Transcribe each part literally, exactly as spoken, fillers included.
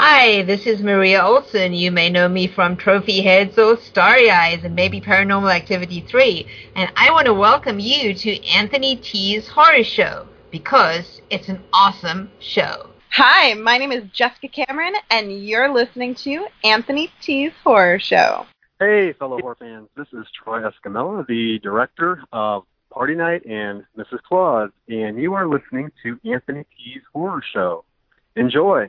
Hi, this is Maria Olson. You may know me from Trophy Heads or Starry Eyes and maybe Paranormal Activity three. And I want to welcome you to Anthony T's Horror Show because it's an awesome show. Hi, my name is Jessica Cameron, and you're listening to Anthony T's Horror Show. Hey, fellow horror fans. This is Troy Escamilla, the director of Party Night and Missus Claus, and you are listening to Anthony T's Horror Show. Enjoy.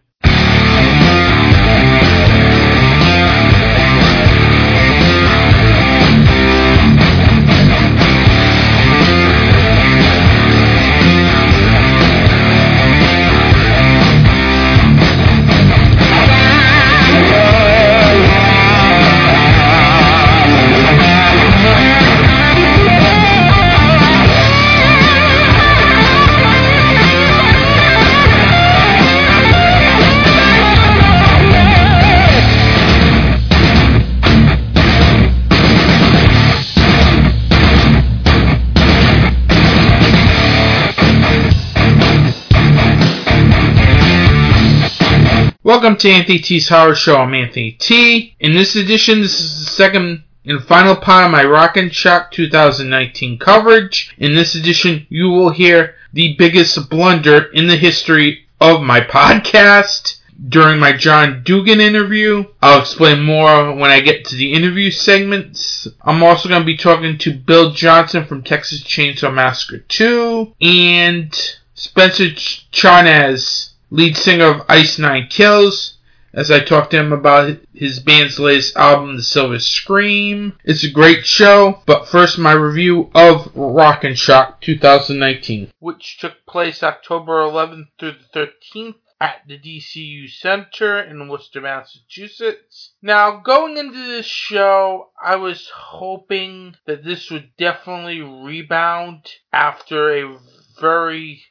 Welcome to Anthony T's Horror Show. I'm Anthony T. In this edition, this is the second and final part of my Rock and Shock twenty nineteen coverage. In this edition, you will hear the biggest blunder in the history of my podcast during my John Dugan interview. I'll explain more when I get to the interview segments. I'm also going to be talking to Bill Johnson from Texas Chainsaw Massacre two and Spencer Charnes, lead singer of Ice Nine Kills, as I talked to him about his band's latest album, The Silver Scream. It's a great show, but first my review of Rock and Shock twenty nineteen, which took place October eleventh through the thirteenth at the D C U Center in Worcester, Massachusetts. Now, going into this show, I was hoping that this would definitely rebound after a very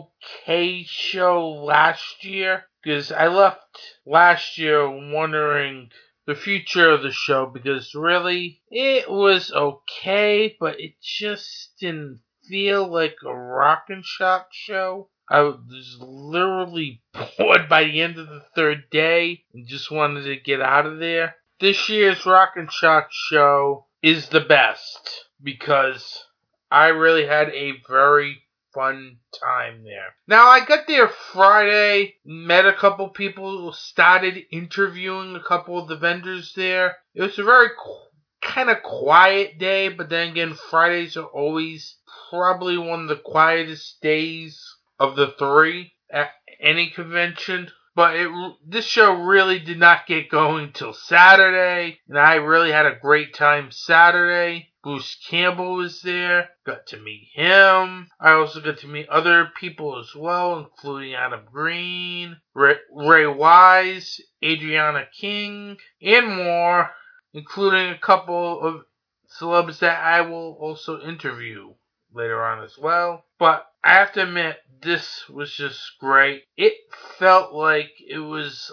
okay show last year, because I left last year wondering the future of the show, because really it was okay, but it just didn't feel like a Rock and Shock show. I was literally bored by the end of the third day and just wanted to get out of there. This year's Rock and Shock show is the best because I really had a very fun time there. Now, I got there Friday, met a couple people, started interviewing a couple of the vendors there. It was a very qu- kind of quiet day, but then again, Fridays are always probably one of the quietest days of the three at any convention. But it, this show really did not get going till Saturday, and I really had a great time Saturday. Bruce Campbell was there, got to meet him. I also got to meet other people as well, including Adam Green, Ray, Ray Wise, Adriana King, and more, including a couple of celebs that I will also interview later on as well. But I have to admit, this was just great. It felt like it was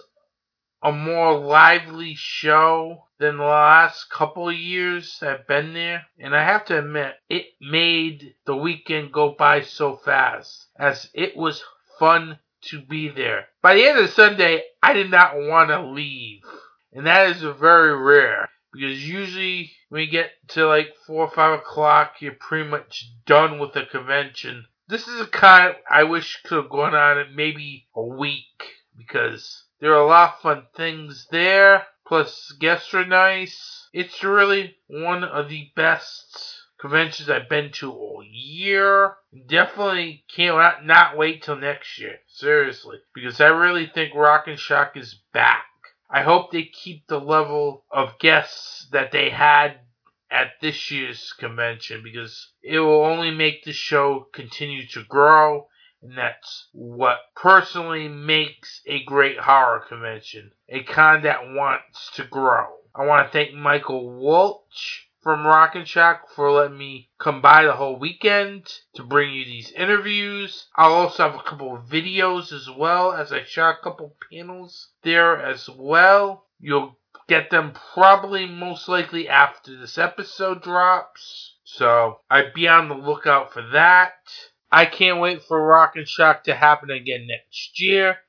a more lively show than the last couple of years I've been there. And I have to admit, it made the weekend go by so fast, as it was fun to be there. By the end of Sunday, I did not want to leave. And that is very rare, because usually when you get to like four or five o'clock, you're pretty much done with the convention. This is a kind I wish could have gone on in maybe a week, because there are a lot of fun things there, plus guests are nice. It's really one of the best conventions I've been to all year. Definitely can't not, not wait till next year, seriously, because I really think Rock and Shock is back. I hope they keep the level of guests that they had at this year's convention, because it will only make the show continue to grow. And that's what personally makes a great horror convention. A con that wants to grow. I want to thank Michael Walsh from Rock and Shock for letting me come by the whole weekend to bring you these interviews. I'll also have a couple of videos as well, as I shot a couple panels there as well. You'll get them probably most likely after this episode drops. So I'd be on the lookout for that. I can't wait for Rock and Shock to happen again next year.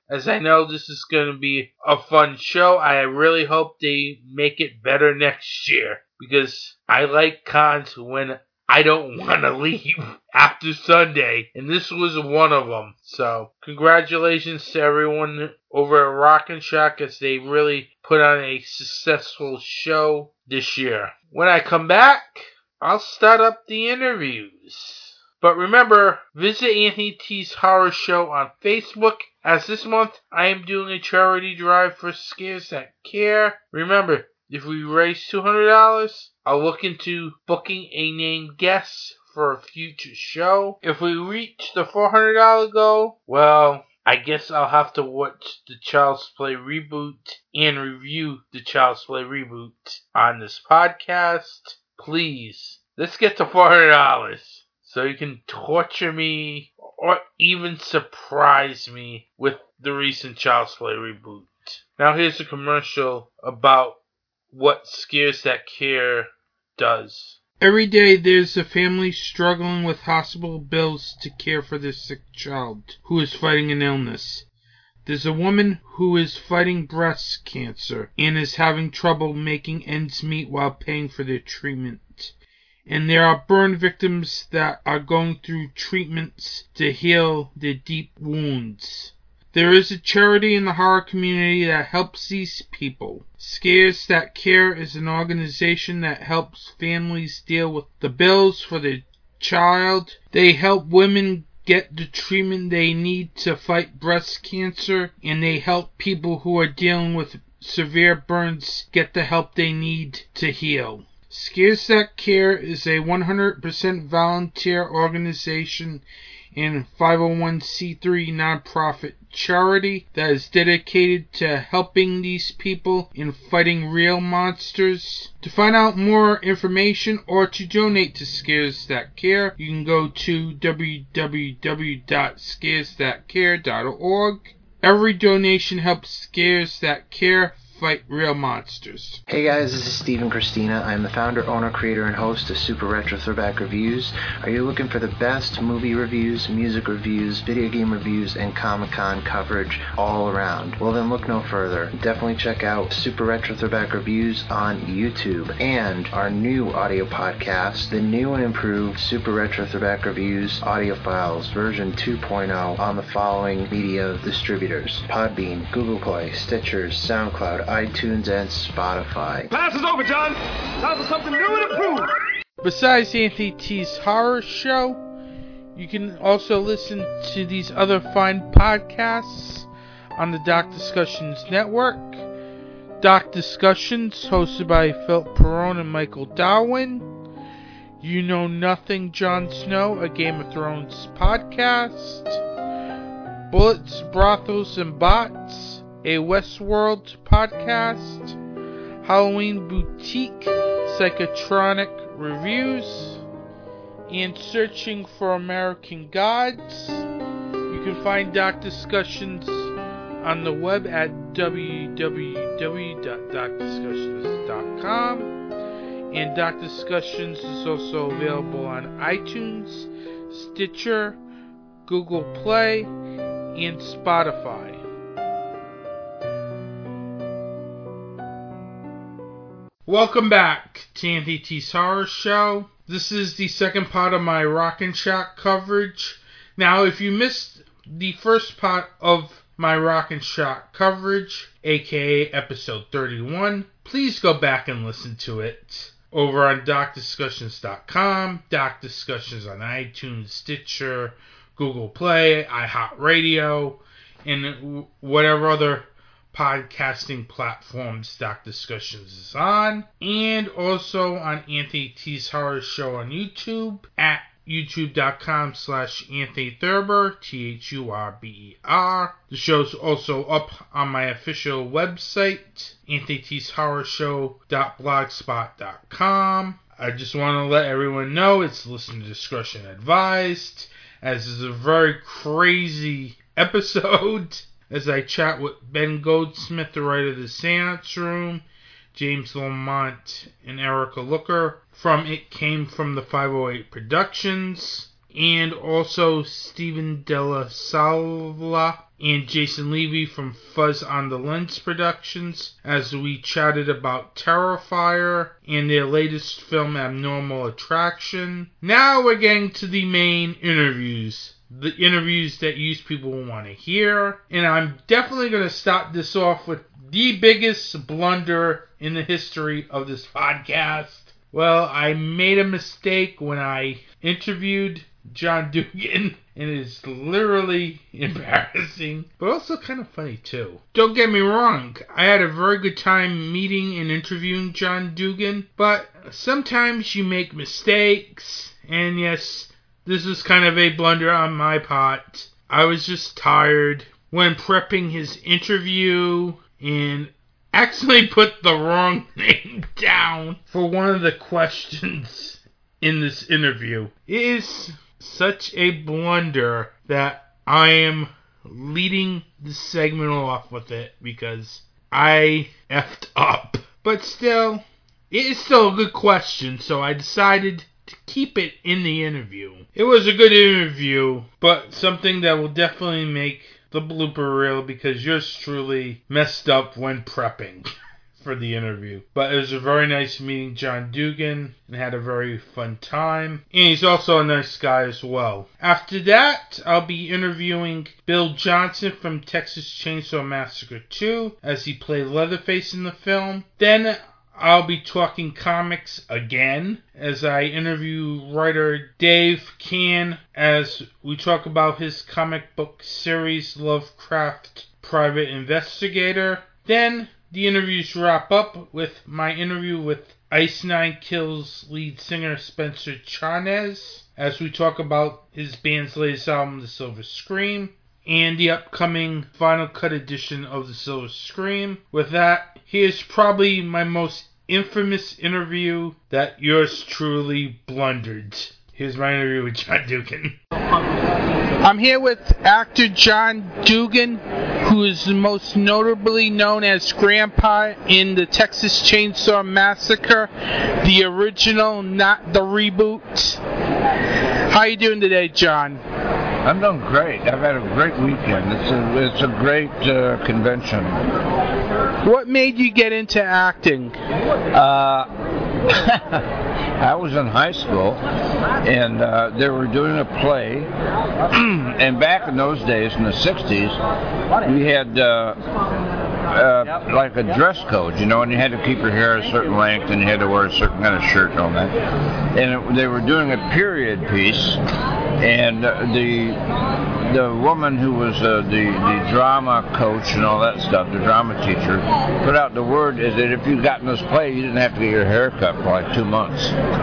as I know this is going to be a fun show. I really hope they make it better next year, because I like cons when I don't want to leave after Sunday, and this was one of them. So, congratulations to everyone over at Rockin' Shock, as they really put on a successful show this year. When I come back, I'll start up the interviews. But remember, visit Anthony T's Horror Show on Facebook, as this month I am doing a charity drive for Scares That Care. Remember, if we raise two hundred dollars, I'll look into booking a named guest for a future show. If we reach the four hundred dollars goal, well, I guess I'll have to watch the Child's Play reboot and review the Child's Play reboot on this podcast. Please, let's get to four hundred dollars. So you can torture me or even surprise me with the recent Child's Play reboot. Now here's a commercial about what Scares That Care does. Every day there's a family struggling with hospital bills to care for their sick child who is fighting an illness. There's a woman who is fighting breast cancer and is having trouble making ends meet while paying for their treatment. And there are burn victims that are going through treatments to heal their deep wounds. There is a charity in the horror community that helps these people. Scares That Care is an organization that helps families deal with the bills for their child. They help women get the treatment they need to fight breast cancer, and they help people who are dealing with severe burns get the help they need to heal. Scares That Care is a one hundred percent volunteer organization and five oh one c three nonprofit charity that is dedicated to helping these people in fighting real monsters. To find out more information or to donate to Scares That Care, you can go to w w w dot scares that care dot org. Every donation helps Scares That Care fight real monsters. Hey guys, this is Steve and Christina. I am the founder, owner, creator, and host of Super Retro Throwback Reviews. Are you looking for the best movie reviews, music reviews, video game reviews, and Comic-Con coverage all around? Well then look no further. Definitely check out Super Retro Throwback Reviews on YouTube and our new audio podcast, the new and improved Super Retro Throwback Reviews audio files version two point oh on the following media distributors: Podbean, Google Play, Stitcher, SoundCloud, iTunes, and Spotify. Class is over, John. Time for something new and improved. Besides Anthony T's Horror Show, you can also listen to these other fine podcasts on the Doc Discussions Network. Doc Discussions, hosted by Philip Perrone and Michael Darwin. You Know Nothing, Jon Snow, a Game of Thrones podcast. Bullets, Brothels, and Bots, a Westworld podcast. Halloween Boutique Psychotronic Reviews, and Searching for American Gods. You can find Doc Discussions on the web at w w w dot doc discussions dot com, and Doc Discussions is also available on iTunes, Stitcher, Google Play, and Spotify. Welcome back to Anthony T's Horror Show. This is the second part of my Rockin' Shock coverage. Now, if you missed the first part of my Rockin' Shock coverage, aka episode thirty-one, please go back and listen to it over on doc discussions dot com, Doc Discussions on iTunes, Stitcher, Google Play, iHeartRadio, and whatever other podcasting platforms Doc Discussions is on, and also on Anthony T's Horror Show on YouTube at youtube.com slash Anthony Thurber, T H U R B E R. The show's also up on my official website, anthony t's horror show dot blogspot dot com. I just want to let everyone know it's listener discretion advised, as is a very crazy episode as I chat with Ben Goldsmith, the writer of The Seance Room, James Lamont, and Erica Looker from It Came From the five oh eight Productions, and also Stephen Della Salva and Jason Levy from Fuzz on the Lens Productions as we chatted about Terrifier and their latest film, Abnormal Attraction. Now we're getting to the main interviews. The interviews that you people want to hear. And I'm definitely going to start this off with the biggest blunder in the history of this podcast. Well, I made a mistake when I interviewed John Dugan, and it is literally embarrassing, but also kind of funny too. Don't get me wrong, I had a very good time meeting and interviewing John Dugan, but sometimes you make mistakes, and yes, this is kind of a blunder on my part. I was just tired when prepping his interview and accidentally put the wrong name down for one of the questions in this interview. It is such a blunder that I am leading the segment off with it because I effed up. But still, it is still a good question, so I decided to keep it in the interview. It was a good interview, but something that will definitely make the blooper reel because yours truly messed up when prepping for the interview. But it was a very nice meeting John Dugan and had a very fun time. And he's also a nice guy as well. After that, I'll be interviewing Bill Johnson from Texas Chainsaw Massacre two as he played Leatherface in the film. Then I'll be talking comics again as I interview writer Dave Can as we talk about his comic book series Lovecraft Private Investigator. Then the interviews wrap up with my interview with Ice Nine Kills lead singer Spencer Charnes as we talk about his band's latest album, The Silver Scream, and the upcoming Final Cut edition of The Silver Scream. With that, here's probably my most infamous interview that yours truly blundered. Here's my interview with John Dugan. I'm here with actor John Dugan, who is most notably known as Grandpa in the Texas Chainsaw Massacre, the original, not the reboot. How you doing today, John? I'm doing great. I've had a great weekend. It's a, it's a great uh, convention. What made you get into acting? Uh, I was in high school, and uh, they were doing a play. And back in those days, in the sixties, we had uh, uh, like a dress code, you know, and you had to keep your hair a certain length, and you had to wear a certain kind of shirt and all that. And it, they were doing a period piece, and uh, the the woman who was uh, the, the drama coach and all that stuff, the drama teacher, put out the word is that if you got in this play, you didn't have to get your hair cut for like two months.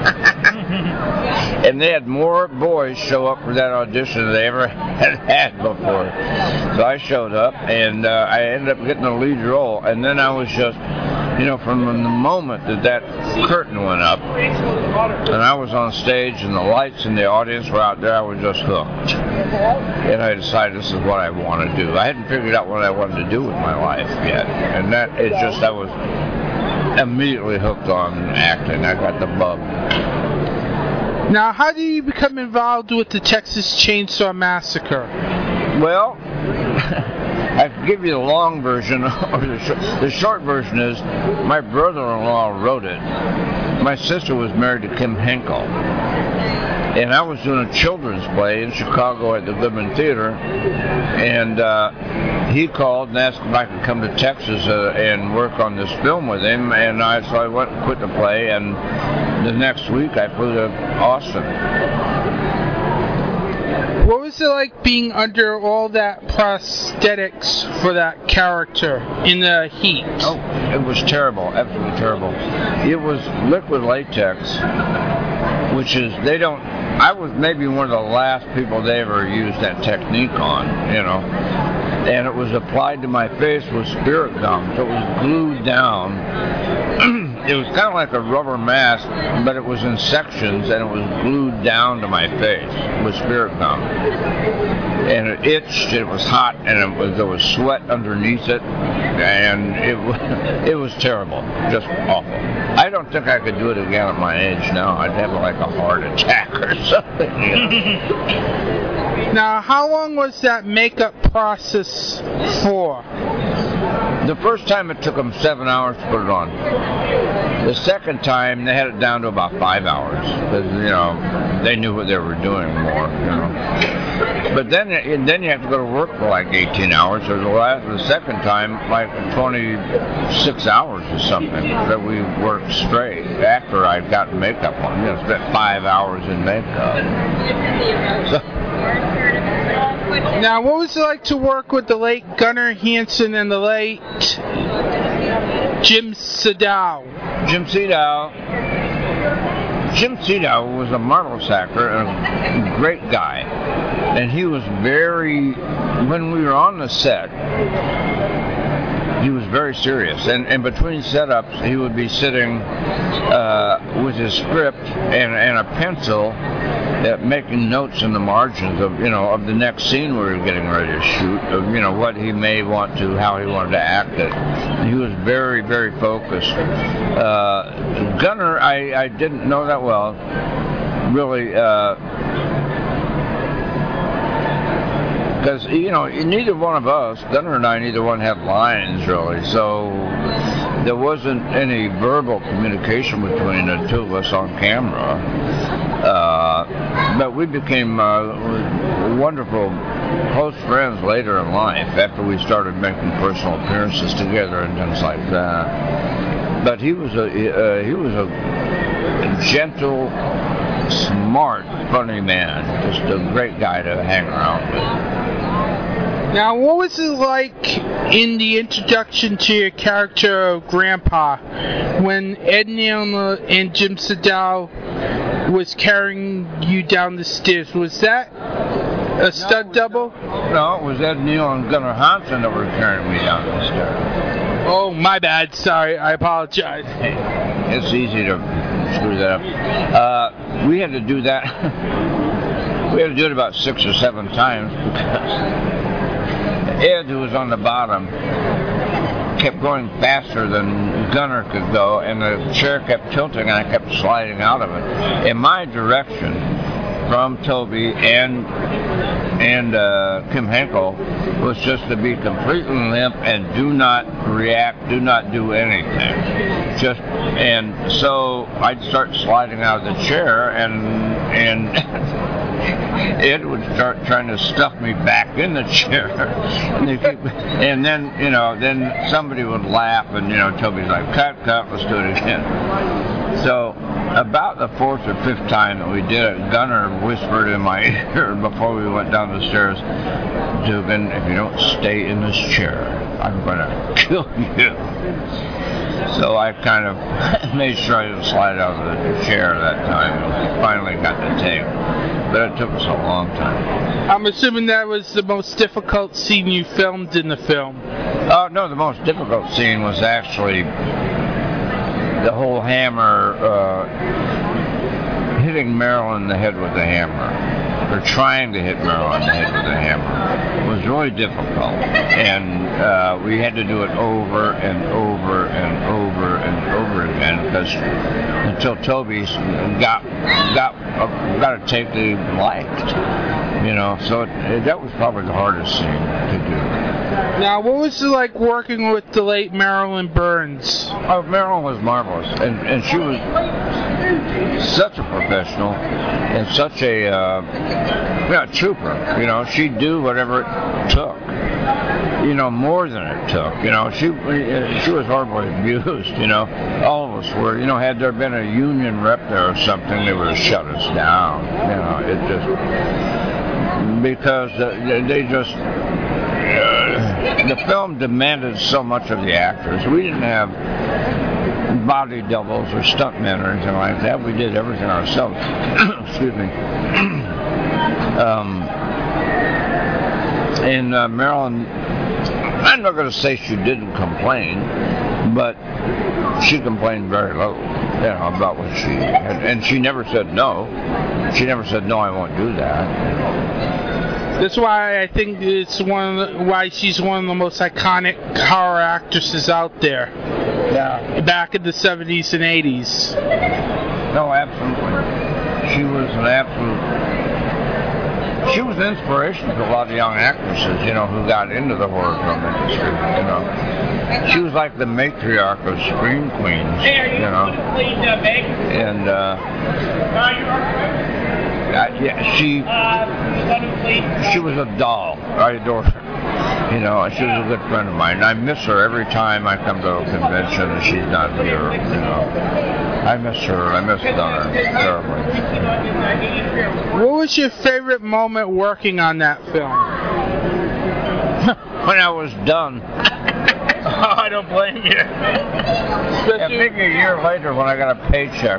And they had more boys show up for that audition than they ever had had before. So I showed up, and uh, I ended up getting the lead role, and then I was just, you know, from the moment that that curtain went up, and I was on stage, and the lights and the audience were out there, I was just hooked. And I decided this is what I want to do. I hadn't figured out what I wanted to do with my life yet, and that it just I was immediately hooked on acting. I got the bug. Now, how did you become involved with the Texas Chainsaw Massacre? Well, I can give you the long version, or the short, the short version is my brother-in-law wrote it. My sister was married to Kim Henkel, and I was doing a children's play in Chicago at the Goodman Theater, and uh, he called and asked if I could come to Texas uh, and work on this film with him, and I so I went and quit the play, and the next week I flew to Austin. What was it like being under all that prosthetics for that character in the heat? Oh, it was terrible, absolutely terrible. It was liquid latex, which is, they don't, I was maybe one of the last people they ever used that technique on, you know. And it was applied to my face with spirit gum, so it was glued down. It was kind of like a rubber mask, but it was in sections, and it was glued down to my face with spirit gum. And it itched, it was hot, and it was, there was sweat underneath it, and it was, it was terrible, just awful. I don't think I could do it again at my age now. I'd have like a heart attack or something. You know? Now, how long was that makeup process for? The first time it took them seven hours to put it on. The second time they had it down to about five hours because you know they knew what they were doing more. You know, but then and then you have to go to work for like eighteen hours. Or the last, the second time like twenty-six hours or something that we worked straight after I'd gotten makeup on. You know, spent five hours in makeup. So. Now, what was it like to work with the late Gunnar Hansen and the late Jim Sadow? Jim Sadow. Jim Sadow was a marvelous actor and a great guy. And he was very, when we were on the set, he was very serious. And, and between setups, he would be sitting uh, with his script and, and a pencil uh, making notes in the margins of, you know, of the next scene we were getting ready to shoot, of, you know, what he may want to, how he wanted to act it. And he was very, very focused. Uh, Gunnar, I, I didn't know that well, really, uh, because, you know, neither one of us, Gunnar and I, neither one had lines, really, so there wasn't any verbal communication between the two of us on camera. Uh, but we became uh, wonderful close friends later in life after we started making personal appearances together and things like that. But he was a uh, he was a gentle, smart, funny man, just a great guy to hang around with. Now, what was it like in the introduction to your character of Grandpa when Ed Neal and Jim Sadow was carrying you down the stairs? Was that a stunt no, double? No, it was Ed Neal and Gunnar Hansen that were carrying me down the stairs. Oh, my bad. Sorry, I apologize. It's easy to screw that up. Uh, we had to do that. We had to do it about six or seven times because Ed, who was on the bottom, kept going faster than Gunnar could go, and the chair kept tilting, and I kept sliding out of it. In my direction, from Toby and and uh, Kim Henkel, was just to be completely limp and do not react, do not do anything. Just and so I'd start sliding out of the chair, and and. Ed would start trying to stuff me back in the chair, and, keep, and then, you know, then somebody would laugh, and, you know, Toby's like, cut, cut, let's do it again. So, about the fourth or fifth time that we did it, Gunnar whispered in my ear before we went down the stairs, Dugan, if you don't stay in this chair, I'm going to kill you. So I kind of made sure I didn't slide out of the chair that time, and finally got the tape. But it took us a long time. I'm assuming that was the most difficult scene you filmed in the film. Uh, no, the most difficult scene was actually the whole hammer, uh, hitting Meryl in the head with the hammer, or trying to hit Meryl in the head with the hammer. It was really difficult, and uh, we had to do it over and over and over and over again because until Toby got got uh, got a tape that he liked, you know. So it, it, that was probably the hardest scene to do. Now, what was it like working with the late Marilyn Burns? Oh, Marilyn was marvelous, and and she was such a professional and such a uh, yeah, trooper. You know, she'd do whatever it took. You know, more than it took. You know, she she was horribly abused. You know, all of us were. You know, had there been a union rep there or something, they would have shut us down. You know, it just because they just. Uh, the film demanded so much of the actors. We didn't have body doubles or stuntmen or anything like that. We did everything ourselves. Excuse me. um, and uh, Marilyn, I'm not going to say she didn't complain, but she complained very little, you know, about what she had. And she never said no. She never said, no, I won't do that. That's why I think it's one of the, why she's one of the most iconic horror actresses out there. Yeah. Back in the seventies and eighties. No, absolutely. She was an absolute she was an inspiration to a lot of young actresses, you know, who got into the horror film industry, you know. She was like the matriarch of Scream Queens, you know. And, uh, I, yeah, she, she was a doll. I adored her. You know, she was a good friend of mine. I miss her every time I come to a convention and she's not here, you know. I miss her. I miss Donna terribly. What was your favorite moment working on that film? When I was done. Oh, I don't blame you. Yeah, maybe a year later when I got a paycheck.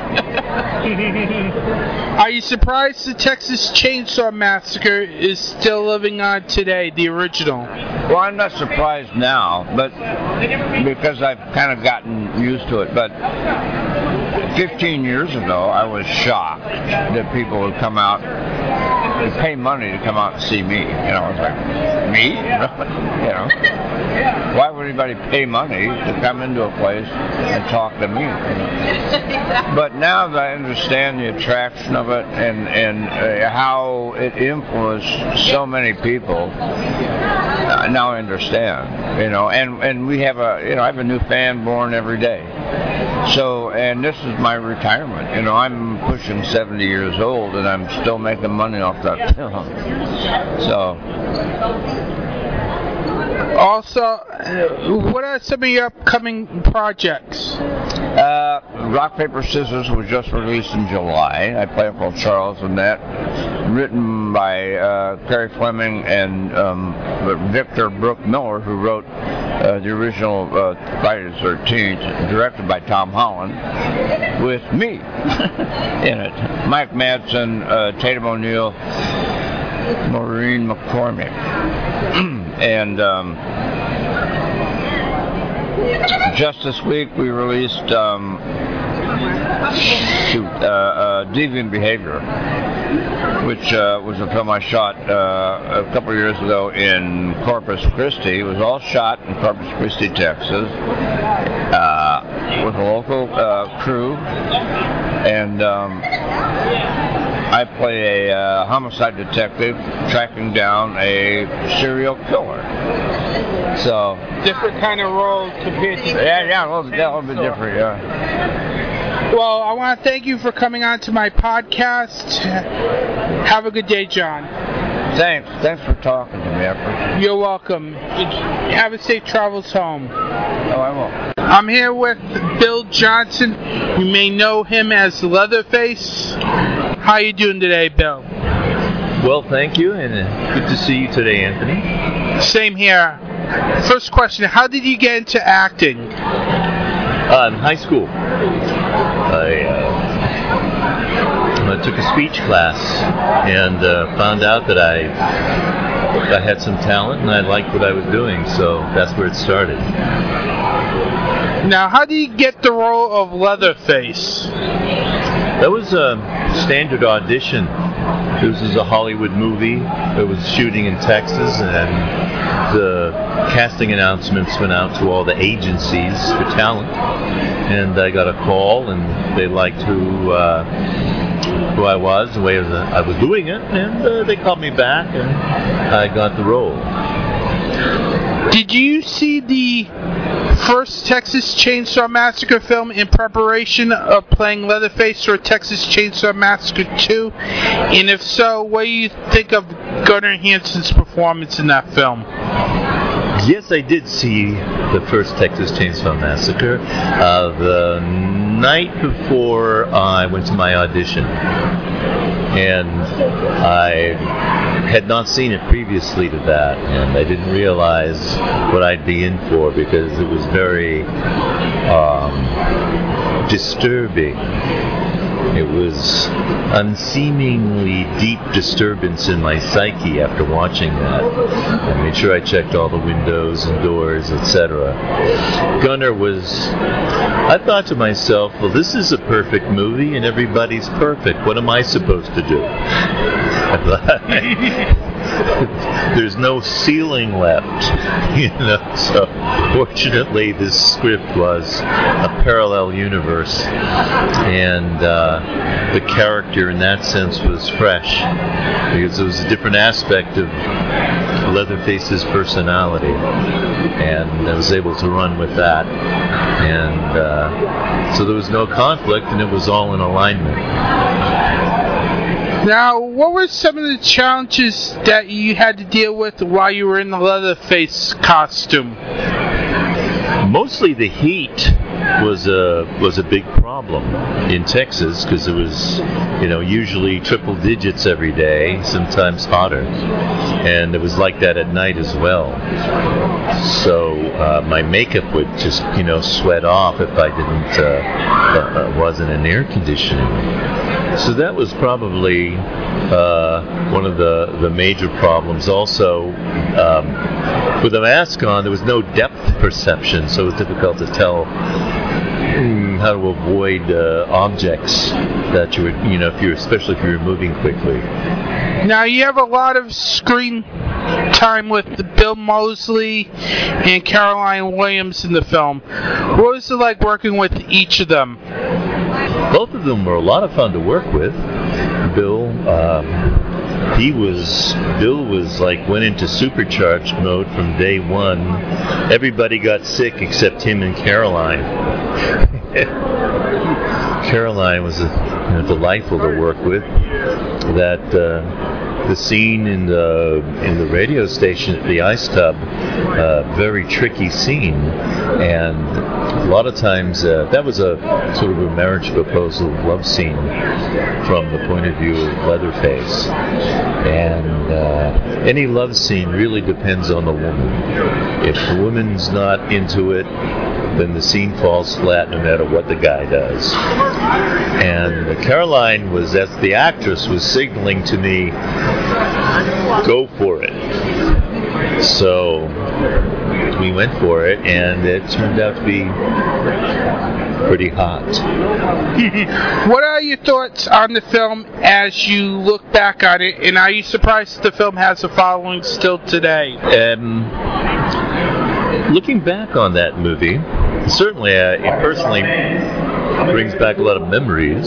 Are you surprised the Texas Chainsaw Massacre is still living on today, the original? Well, I'm not surprised now, but because I've kind of gotten used to it. But fifteen years ago, I was shocked that people would come out and pay money to come out and see me. You know, I was like, me? You know, why would anybody pay money to come into a place and talk to me? You know? But now that I understand the attraction of it and and uh, how it influenced so many people, uh, now I understand. You know, and and we have a you know I have a new fan born every day. So, and this is my retirement. You know, I'm pushing seventy years old, and I'm still making money off that film. So. Also, uh, what are some of your upcoming projects? Uh, Rock, Paper, Scissors was just released in July. I play Uncle Charles in that. Written by uh, Carrie Fleming and um, Victor Brooke Miller, who wrote uh, the original uh, Friday the thirteenth, directed by Tom Holland, with me in it. Mike Madsen, uh, Tatum O'Neal, Maureen McCormick. And um, just this week we released um, shoot, uh, uh, Deviant Behavior, which uh, was a film I shot uh, a couple of years ago in Corpus Christi. It was all shot in Corpus Christi, Texas, uh, with a local uh, crew, and um, I play a uh, homicide detective tracking down a serial killer. So different kind of role compared to yeah, yeah, a little, yeah, a little bit different, yeah. Well, I want to thank you for coming on to my podcast. Have a good day, John. Thanks. Thanks for talking to me. I appreciate it. You're welcome. Have a safe travels home. Oh, I will. I'm here with Bill Johnson. You may know him as Leatherface. How you doing today, Bill? Well, thank you, and uh, good to see you today, Anthony. Same here. First question, how did you get into acting? Uh, in high school, I, uh, I took a speech class and uh, found out that I I had some talent and I liked what I was doing, so that's where it started. Now, how did you get the role of Leatherface? That was a standard audition. This was a Hollywood movie. It was shooting in Texas, and the casting announcements went out to all the agencies for talent. And I got a call, and they liked who uh, who I was, the way I was, uh, I was doing it, and uh, they called me back, and I got the role. Did you see the first Texas Chainsaw Massacre film in preparation of playing Leatherface for Texas Chainsaw Massacre two? And if so, what do you think of Gunnar Hansen's performance in that film? Yes, I did see the first Texas Chainsaw Massacre. Uh, the night before I went to my audition, and I had not seen it previously to that, and I didn't realize what I'd be in for because it was very um, disturbing. It was unseemingly deep disturbance in my psyche after watching that. I made sure I checked all the windows and doors, et cetera. Gunnar was... I thought to myself, well, this is a perfect movie and everybody's perfect. What am I supposed to do? there's no ceiling left, you know. So fortunately, this script was a parallel universe, and uh, the character in that sense was fresh because it was a different aspect of Leatherface's personality, and I was able to run with that, and uh, so there was no conflict, and it was all in alignment. Now, what were some of the challenges that you had to deal with while you were in the Leatherface costume? Mostly the heat was a was a big problem in Texas because it was, you know, usually triple digits every day, sometimes hotter, and it was like that at night as well. So uh, my makeup would just, you know, sweat off if I didn't uh, uh, wasn't in air conditioning. So that was probably uh, one of the, the major problems. Also, um, with a mask on, there was no depth perception, so it was difficult to tell mm, how to avoid uh, objects that you were, you know, if you, especially if you were moving quickly. Now, you have a lot of screen time with Bill Moseley and Caroline Williams in the film. What was it like working with each of them? Both of them were a lot of fun to work with. Bill, um, he was, Bill was like, went into supercharged mode from day one. Everybody got sick except him and Caroline. Caroline was a, you know, delightful to work with. That uh, the scene in the in the radio station at the ice tub, uh, very tricky scene, and a lot of times uh, that was a sort of a marriage proposal love scene from the point of view of Leatherface. And uh, any love scene really depends on the woman. If the woman's not into it, then the scene falls flat no matter what the guy does. And Caroline was, as the actress, was signaling to me, go for it. So we went for it, and it turned out to be pretty hot. What are your thoughts on the film as you look back on it, and are you surprised the film has a following still today? Um, looking back on that movie, certainly uh, it personally brings back a lot of memories.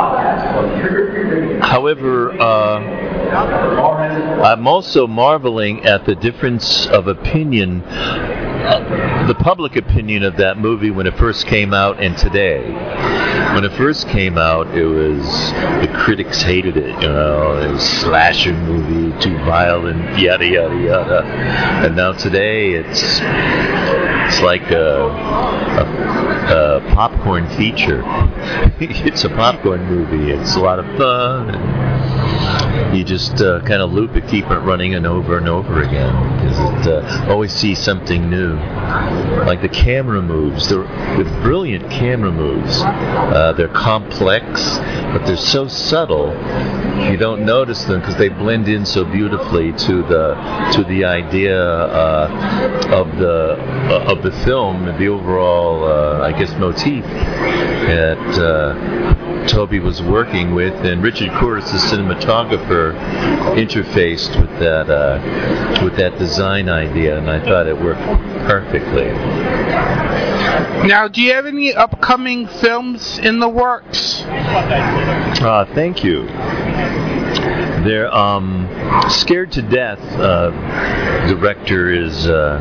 However, uh, I'm also marveling at the difference of opinion, uh, the public opinion of that movie when it first came out and today. When it first came out, it was, the critics hated it, you know, it was a slasher movie, too violent, yada yada yada. And now today, it's it's like a, a, a popcorn feature. It's a popcorn movie. It's a lot of fun. And you just uh, kind of loop it, keep it running and over and over again, because it uh, always sees something new. Like the camera moves, they're, they're brilliant camera moves. Uh, they're complex, but they're so subtle you don't notice them because they blend in so beautifully to the to the idea uh, of the uh, of the film and the overall, uh, I guess, motif that uh, Toby was working with, and Richard Curtis, the cinematographer, interfaced with that uh, with that design idea, and I thought it worked perfectly. Now, do you have any upcoming films in the works? Uh, thank you. They're um, Scared to Death. Uh, director is uh,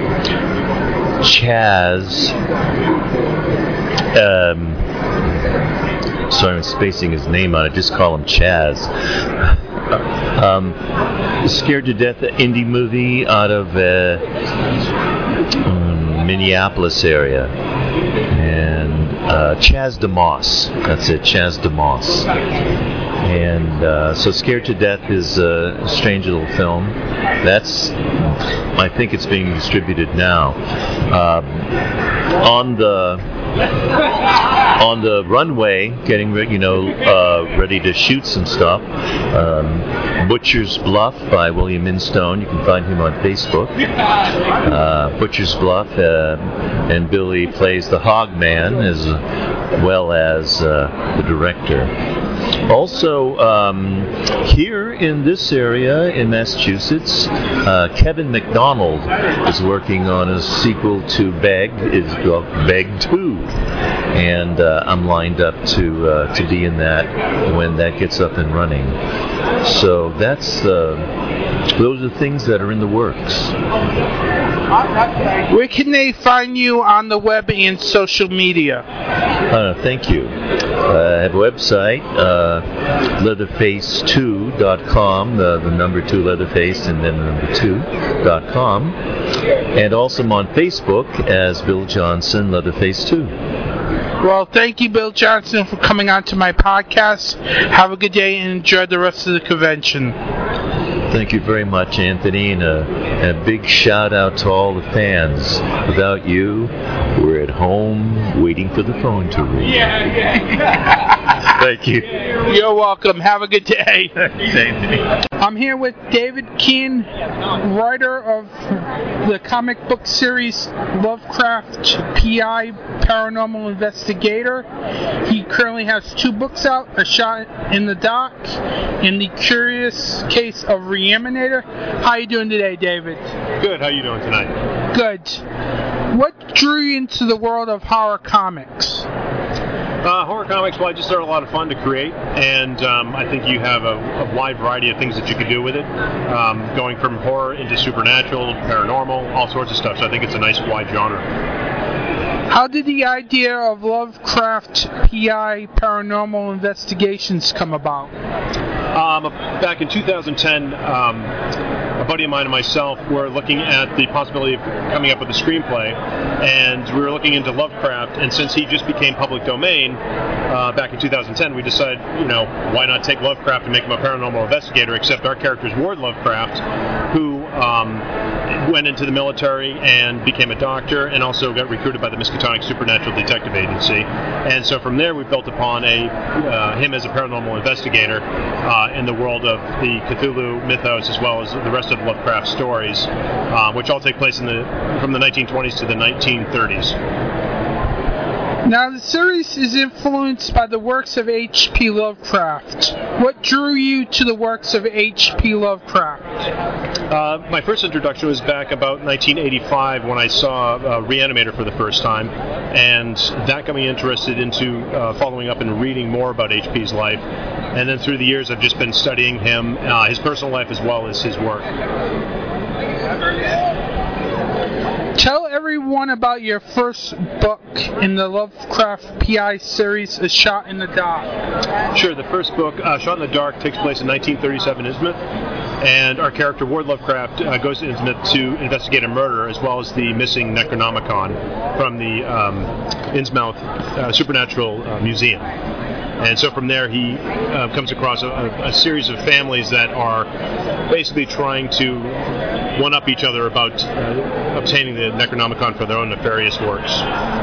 Chaz. Um, sorry, I'm spacing his name on it. Just call him Chaz. Um, Scared to Death, an indie movie out of uh, um, Minneapolis area. And uh, Chaz DeMoss. That's it, Chaz DeMoss. And uh, so Scared to Death is a strange little film. That's, I think it's being distributed now. Uh, on the on the runway, getting re- you know uh, ready to shoot some stuff. Um, Butcher's Bluff by William Instone. You can find him on Facebook. Uh, Butcher's Bluff, uh, and Billy plays the Hog Man as well as uh, the director. Also, um, here in this area in Massachusetts, uh, Kevin McDonald is working on a sequel to Beg. It's called Beg two. And uh, I'm lined up to uh, to be in that when that gets up and running. So that's uh, those are things that are in the works. Where can they find you on the web and social media? Uh, thank you. Uh, I have a website, uh, leatherface two dot com, the, the number two Leatherface and then the number two dot com. And also I'm on Facebook as Bill Johnson, Leatherface two. Well, thank you, Bill Johnson, for coming on to my podcast. Have a good day and enjoy the rest of the convention. Thank you very much, Anthony, and a, and a big shout out to all the fans. Without you, we're at home waiting for the phone to ring. Yeah, yeah. Thank you. You're welcome. Have a good day. Same day. I'm here with David Keane, writer of the comic book series Lovecraft P I Paranormal Investigator. He currently has two books out, A Shot in the Dark and The Curious Case of Reanimator. How are you doing today, David? Good. How are you doing tonight? Good. What drew you into the world of horror comics? Uh, horror comics, well, I just thought it a lot of fun to create, and um, I think you have a, a wide variety of things that you could do with it, um, going from horror into supernatural, paranormal, all sorts of stuff, so I think it's a nice wide genre. How did the idea of Lovecraft P I Paranormal Investigations come about? Um, back in two thousand ten, um, a buddy of mine and myself were looking at the possibility of coming up with a screenplay, and we were looking into Lovecraft, and since he just became public domain uh, back in two thousand ten, we decided, you know, why not take Lovecraft and make him a paranormal investigator, except our character is Ward Lovecraft, who um, went into the military and became a doctor, and also got recruited by the Miskatonic Supernatural Detective Agency. And so from there, we built upon a uh, him as a paranormal investigator uh, in the world of the Cthulhu mythos, as well as the rest of Lovecraft stories, uh, which all take place in the from the nineteen twenties to the nineteen thirties. Now, the series is influenced by the works of H P Lovecraft. What drew you to the works of H P Lovecraft? Uh, my first introduction was back about nineteen eighty-five when I saw uh, Reanimator for the first time, and that got me interested into uh, following up and reading more about H P's life. And then through the years, I've just been studying him, uh, his personal life, as well as his work. Tell everyone about your first book in the Lovecraft P I series, A Shot in the Dark. Sure. The first book, uh, Shot in the Dark, takes place in nineteen thirty-seven Innsmouth, and our character, Ward Lovecraft, uh, goes to Innsmouth to investigate a murder, as well as the missing Necronomicon from the um, Innsmouth uh, Supernatural uh, Museum. And so from there, he uh, comes across a, a, a series of families that are basically trying to one-up each other about uh, obtaining the Necronomicon for their own nefarious works.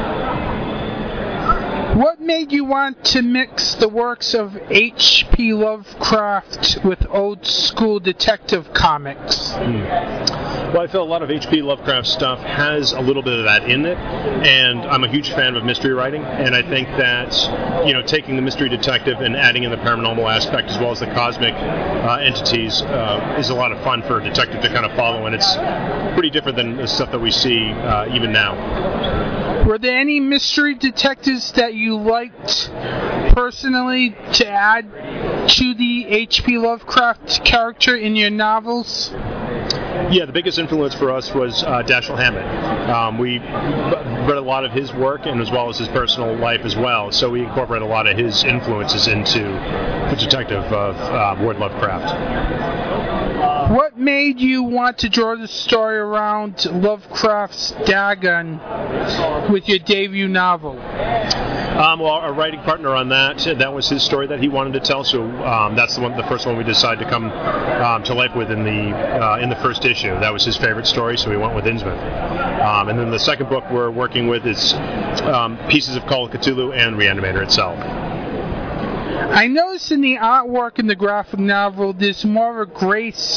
What made you want to mix the works of H P Lovecraft with old-school detective comics? Hmm. Well, I feel a lot of H P Lovecraft stuff has a little bit of that in it, and I'm a huge fan of mystery writing, and I think that, you know, taking the mystery detective and adding in the paranormal aspect as well as the cosmic uh, entities uh, is a lot of fun for a detective to kind of follow, and it's pretty different than the stuff that we see uh, even now. Were there any mystery detectives that you liked personally to add to the H P Lovecraft character in your novels? Yeah, the biggest influence for us was uh, Dashiell Hammett. Um, we read a lot of his work, and as well as his personal life as well, so we incorporate a lot of his influences into the detective of uh, Ward Lovecraft. What made you want to draw the story around Lovecraft's Dagon with your debut novel? Um, well, our writing partner on that, that was his story that he wanted to tell, so um, that's the one, the first one we decided to come um, to life with in the uh, in the first issue. That was his favorite story, so we went with Innsmouth. Um, and then the second book we're working with is um, pieces of Call of Cthulhu and Reanimator itself. I noticed in the artwork in the graphic novel there's more of a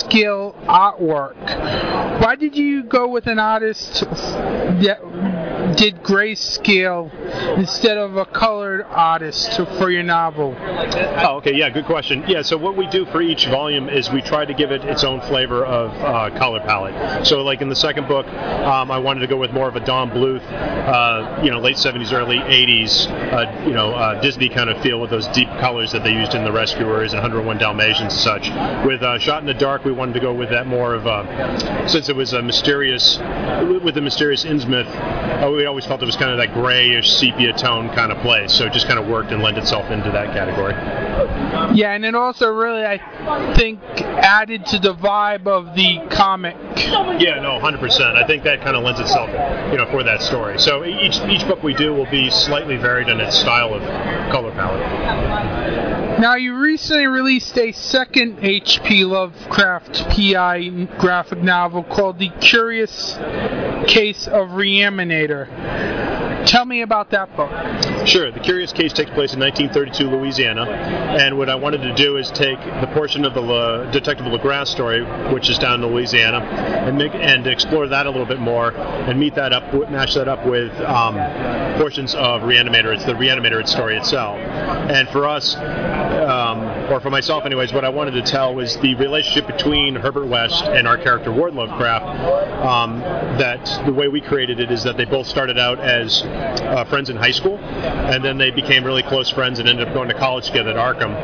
grayscale artwork. Why did you go with an artist that did grayscale instead of a colored artist for your novel? Oh, okay, yeah, good question. Yeah, so what we do for each volume is we try to give it its own flavor of uh, color palette. So, like in the second book, um, I wanted to go with more of a Don Bluth, uh, you know, late seventies, early eighties, uh, you know, uh, Disney kind of feel with those deep colors that they used in The Rescuers and one oh one Dalmatians and such. With uh, Shot in the Dark, we wanted to go with that more of a, since it was a mysterious, with the mysterious Innsmouth, uh, we always felt it was kind of that grayish sepia tone kind of place, so it just kind of worked and lent itself into that category. Yeah, and it also really, I think, added to the vibe of the comic. Yeah, no, one hundred percent. I think that kind of lends itself, you know, for that story. So each each book we do will be slightly varied in its style of color palette. Now, you recently released a second H P Lovecraft P I graphic novel called The Curious Case of Reanimator. Tell me about that book. Sure. The Curious Case takes place in nineteen thirty-two Louisiana, and what I wanted to do is take the portion of the Le- Detective LeGrasse story, which is down in Louisiana, and make, and explore that a little bit more, and meet that up, match that up with um, portions of Reanimator. It's the Reanimator story itself. And for us, um, or for myself anyways, what I wanted to tell was the relationship between Herbert West and our character Ward Lovecraft. Um, that the way we created it is that they both started out as uh, friends in high school, and then they became really close friends and ended up going to college together at Arkham.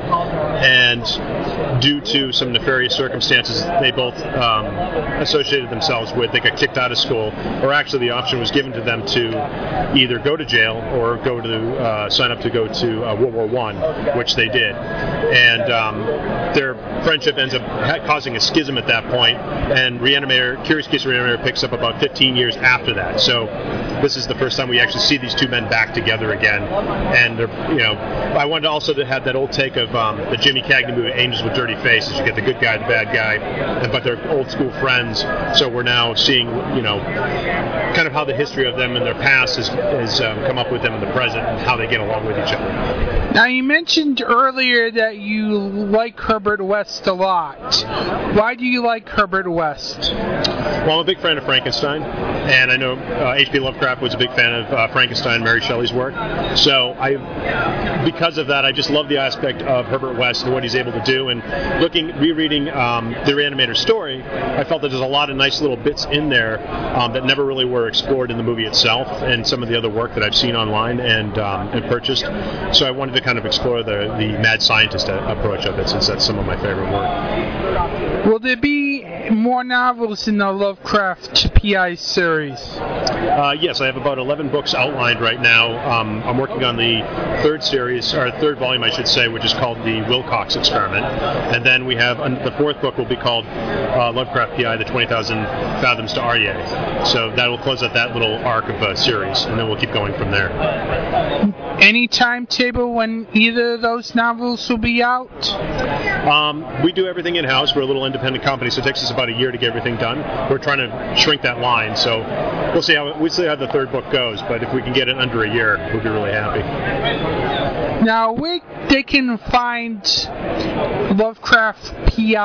And due to some nefarious circumstances they both um, associated themselves with, they got kicked out of school, or actually the option was given to them to either go to jail or go to uh, sign up to go to uh, World War One, which they did. And um, their friendship ends up ha- causing a schism at that point, and Reanimator, Curious Case of Reanimator picks up about fifteen years after that. So this is the first time we actually see these two men back together again. And they're, you know, I wanted to also to have that old take of um, the Jimmy Cagney movie Angels with Dirty Faces. You get the good guy, the bad guy, but they're old school friends. So we're now seeing, you know, kind of how the history of them and their past has, has um, come up with them in the present and how they get along with each other. Now, you mentioned earlier that you like Herbert West a lot. Why do you like Herbert West? Well, I'm a big fan of Frankenstein, and I know uh, H P Lovecraft was a big fan of uh, Frankenstein, Mary Shelley's work. So I, because of that, I just love the aspect of Herbert West and what he's able to do. And looking, rereading um, the Reanimator story, I felt that there's a lot of nice little bits in there um, that never really were explored in the movie itself, and some of the other work that I've seen online and um, and purchased. So I wanted to kind of explore the the mad scientist a- approach of it, since that's some of my favorite work. Will there be more novels in the Lovecraft P I series? Uh, yes, I have about eleven books outlined right now. Um, I'm working on the third series, or third volume, I should say, which is called The Wilcox Experiment. And then we have, um, the fourth book will be called uh, Lovecraft P I, The twenty thousand Fathoms to Aryeh. So that will close out that little arc of a series, and then we'll keep going from there. Any timetable when either of those novels will be out? Um, we do everything in-house. We're a little independent company, so it takes us about a year to get everything done. We're trying to shrink that line, so we'll see how we'll see how the third book goes. But if we can get it under a year, we'll be really happy. Now, where they can find Lovecraft P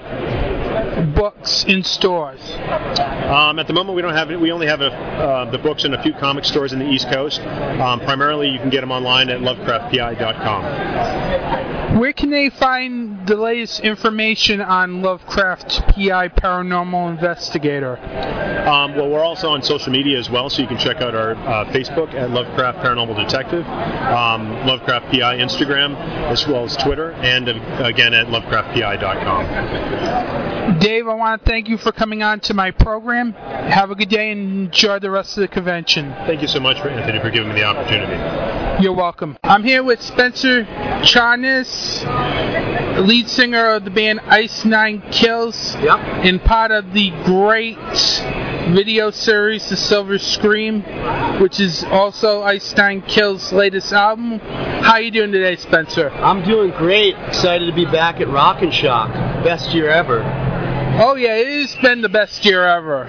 I books in stores? Um, at the moment, we don't have it. We only have a, uh, the books in a few comic stores in the East Coast. Um, primarily, you can get them online at lovecraft p i dot com. Where can they find the latest information on Lovecraft P I Paranormal Investigator? Um, well, we're also on social media as well, so you can check out our uh, Facebook at Lovecraft Paranormal Detective, um, Lovecraft P I Instagram, as well as Twitter, and uh, again at lovecraft p i dot com. Dave, I want to thank you for coming on to my program. Have a good day and enjoy the rest of the convention. Thank you so much, for Anthony, for giving me the opportunity. You're welcome. I'm here with Spencer Charnas, lead singer of the band Ice Nine Kills, yep. and part of the great video series The Silver Scream, which is also Ice Nine Kills' latest album. How are you doing today, Spencer? I'm doing great. Excited to be back at Rock and Shock. Best year ever. Oh yeah, it has been the best year ever.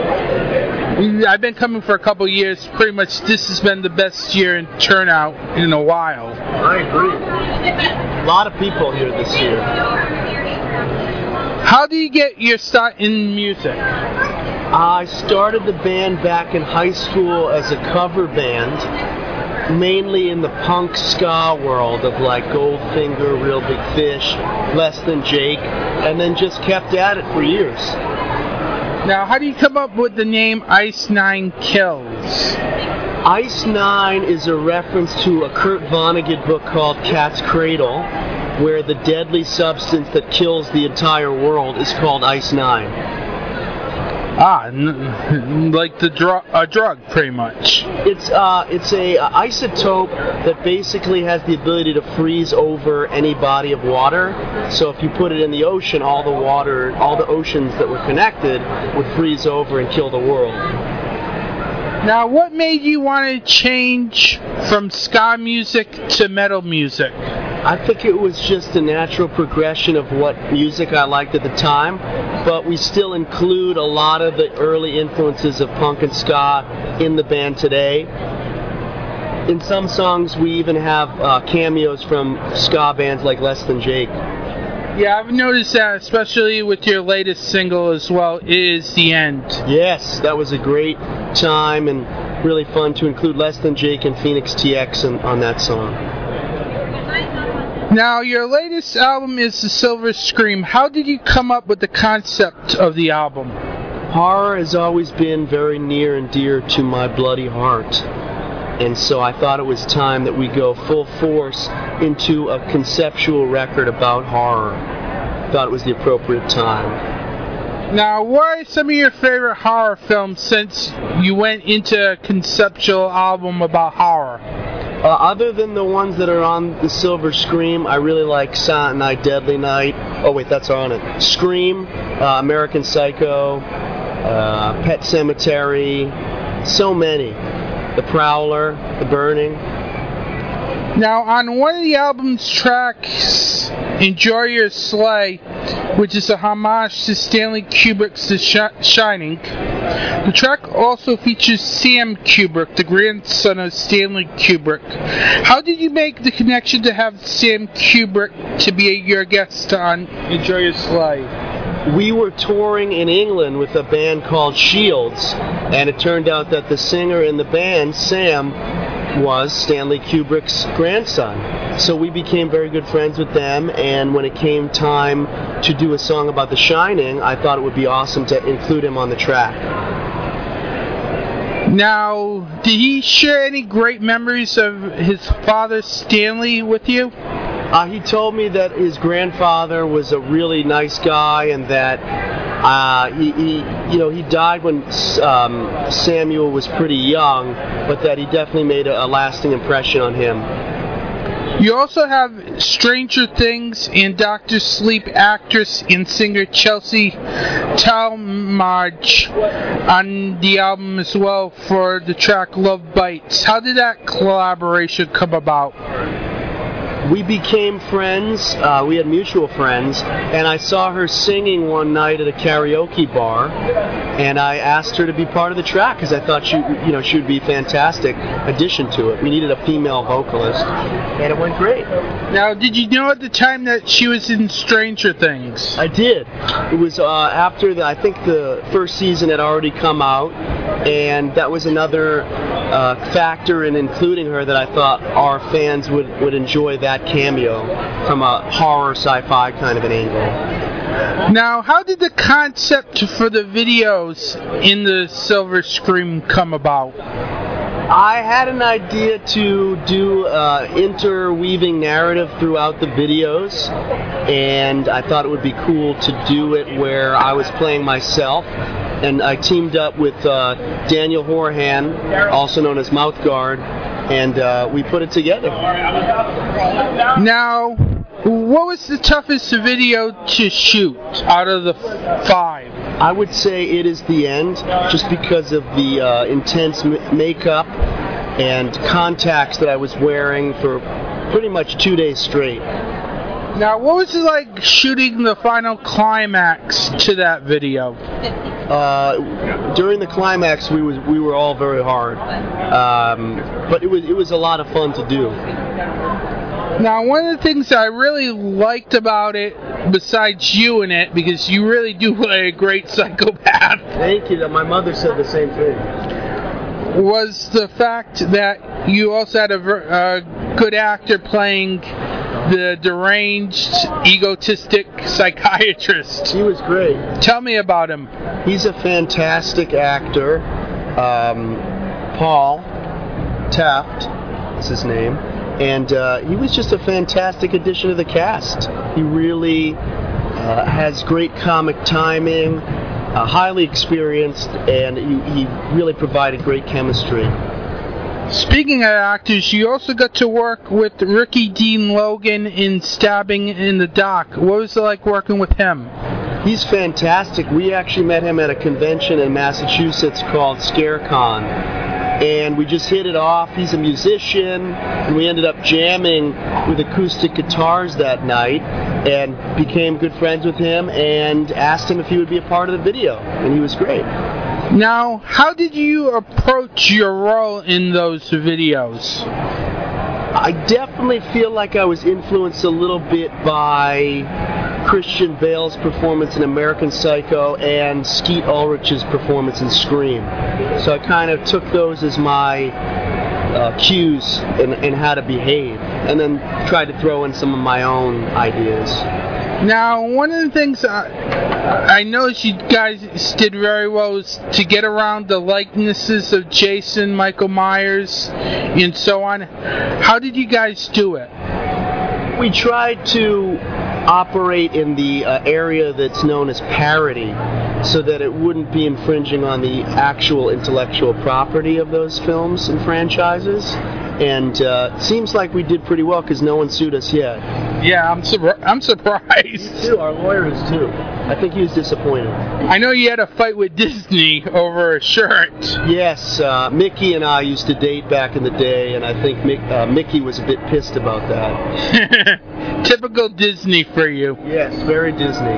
I've been coming for a couple years. Pretty much this has been the best year in turnout in a while. I agree. A lot of people here this year. How do you get your start in music? I started the band back in high school as a cover band, mainly in the punk ska world of like Goldfinger, Real Big Fish, Less Than Jake, and then just kept at it for years. Now, how do you come up with the name Ice Nine Kills? Ice Nine is a reference to a Kurt Vonnegut book called Cat's Cradle, where the deadly substance that kills the entire world is called Ice Nine. Ah, n- like the dr- a drug, pretty much. It's uh, it's a uh, isotope that basically has the ability to freeze over any body of water. So if you put it in the ocean, all the water, all the oceans that were connected would freeze over and kill the world. Now, what made you want to change from ska music to metal music? I think it was just a natural progression of what music I liked at the time, but we still include a lot of the early influences of punk and ska in the band today. In some songs, we even have uh, cameos from ska bands like Less Than Jake. Yeah, I've noticed that, especially with your latest single as well, It Is the End. Yes, that was a great time and really fun to include Less Than Jake and Phoenix T X on, on that song. Now, your latest album is The Silver Scream. How did you come up with the concept of the album? Horror has always been very near and dear to my bloody heart. And so I thought it was time that we go full force into a conceptual record about horror. Thought it was the appropriate time. Now, what are some of your favorite horror films since you went into a conceptual album about horror? Uh, other than the ones that are on The Silver Scream, I really like Silent Night, Deadly Night. Oh wait, that's on it. Scream, uh, American Psycho, uh, Pet Sematary, so many. The Prowler, The Burning. Now, on one of the album's tracks, Enjoy Your Sleigh, which is a homage to Stanley Kubrick's The Sh- Shining, the track also features Sam Kubrick, the grandson of Stanley Kubrick. How did you make the connection to have Sam Kubrick to be your guest on Enjoy Your Sleigh? We were touring in England with a band called Shields, and it turned out that the singer in the band, Sam, was Stanley Kubrick's grandson. So we became very good friends with them, and when it came time to do a song about The Shining, I thought it would be awesome to include him on the track. Now, did he share any great memories of his father, Stanley, with you? Uh, he told me that his grandfather was a really nice guy, and that uh, he, he, you know, he died when um, Samuel was pretty young, but that he definitely made a, a lasting impression on him. You also have Stranger Things and Doctor Sleep actress and singer Chelsea Talmadge on the album as well for the track Love Bites. How did that collaboration come about? We became friends, uh, we had mutual friends, and I saw her singing one night at a karaoke bar, and I asked her to be part of the track because I thought she, you know, she would be a fantastic addition to it. We needed a female vocalist, and it went great. Now, did you know at the time that she was in Stranger Things? I did. It was uh, after the, I think the first season had already come out, and that was another uh, factor in including her that I thought our fans would, would enjoy that cameo from a horror sci-fi kind of an angle. Now, how did the concept for the videos in The Silver Scream come about? I had an idea to do uh, interweaving narrative throughout the videos, and I thought it would be cool to do it where I was playing myself, and I teamed up with uh, Daniel Horahan, also known as Mouthguard, and uh, we put it together. Now, what was the toughest video to shoot out of the five? I would say It Is the End, just because of the uh, intense m- makeup and contacts that I was wearing for pretty much two days straight. Now, what was it like shooting the final climax to that video? Uh, during the climax, we was we were all very hard, um, but it was it was a lot of fun to do. Now, one of the things I really liked about it, besides you in it, because you really do play a great psychopath, Thank you. My mother said the same thing. Was the fact that you also had a ver- uh, good actor playing the deranged, egotistic psychiatrist. He was great. Tell me about him. He's a fantastic actor. Um, Paul Taft is his name. And uh, he was just a fantastic addition to the cast. He really uh, has great comic timing, uh, highly experienced, and he, he really provided great chemistry. Speaking of actors, you also got to work with Ricky Dean Logan in Stabbing in the Dock. What was it like working with him? He's fantastic. We actually met him at a convention in Massachusetts called ScareCon, and we just hit it off. He's a musician, and we ended up jamming with acoustic guitars that night and became good friends with him and asked him if he would be a part of the video, and he was great. Now, how did you approach your role in those videos? I definitely feel like I was influenced a little bit by Christian Bale's performance in American Psycho and Skeet Ulrich's performance in Scream. So I kind of took those as my uh, cues in, in how to behave, and then tried to throw in some of my own ideas. Now, one of the things I, I noticed you guys did very well was to get around the likenesses of Jason, Michael Myers, and so on. How did you guys do it? We tried to operate in the uh, area that's known as parody, so that it wouldn't be infringing on the actual intellectual property of those films and franchises. And uh, it seems like we did pretty well because no one sued us yet. Yeah, I'm sur- I'm surprised. Me too. Our lawyer is too. I think he was disappointed. I know you had a fight with Disney over a shirt. Yes, uh, Mickey and I used to date back in the day, and I think Mick, uh, Mickey was a bit pissed about that. Typical Disney for you. Yes, very Disney.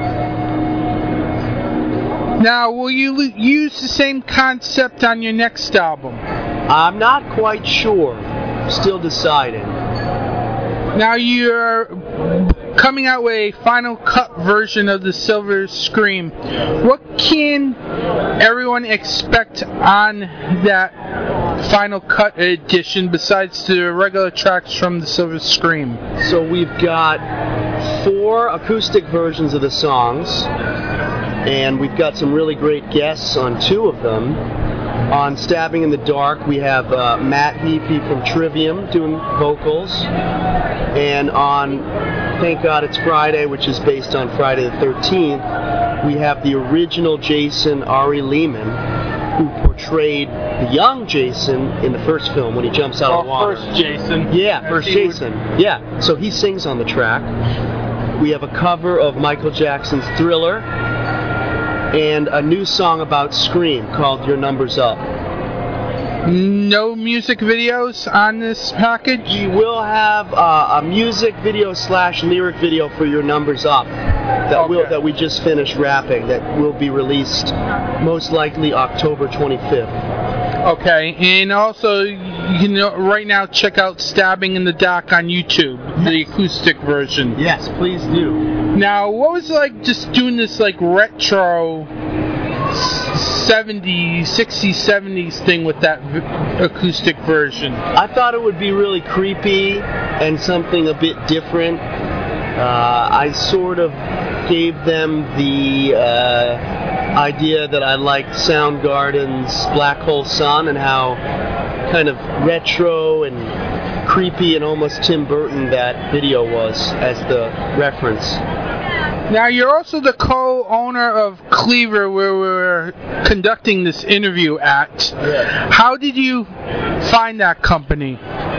Now, will you l- use the same concept on your next album? I'm not quite sure. Still deciding. Now you're coming out with a final cut version of the Silver Scream. What can everyone expect on that final cut edition besides the regular tracks from the Silver Scream? So we've got four acoustic versions of the songs, and we've got some really great guests on two of them. On Stabbing in the Dark, we have uh, Matt Heafy from Trivium doing vocals. And on Thank God It's Friday, which is based on Friday the thirteenth, we have the original Jason, Ari Lehman, who portrayed the young Jason in the first film when he jumps out oh, of the water. First Jason. Yeah, first Jason. Yeah, so he sings on the track. We have a cover of Michael Jackson's Thriller, and a new song about Scream called Your Number's Up. No music videos on this package? We will have uh, a music video slash lyric video for Your Number's Up that, okay. will, that we just finished wrapping, that will be released most likely October twenty-fifth. Okay, and also, you can right now check out Stabbing in the Dock on YouTube, the acoustic version. Yes, please do. Now, what was it like just doing this like retro seventies, sixties, seventies thing with that v- acoustic version? I thought it would be really creepy and something a bit different. Uh, I sort of gave them the uh, idea that I liked Soundgarden's Black Hole Sun and how kind of retro and creepy and almost Tim Burton that video was as the reference. Now, you're also the co-owner of Cleaver, where we're conducting this interview at. Yes. How did you find that company?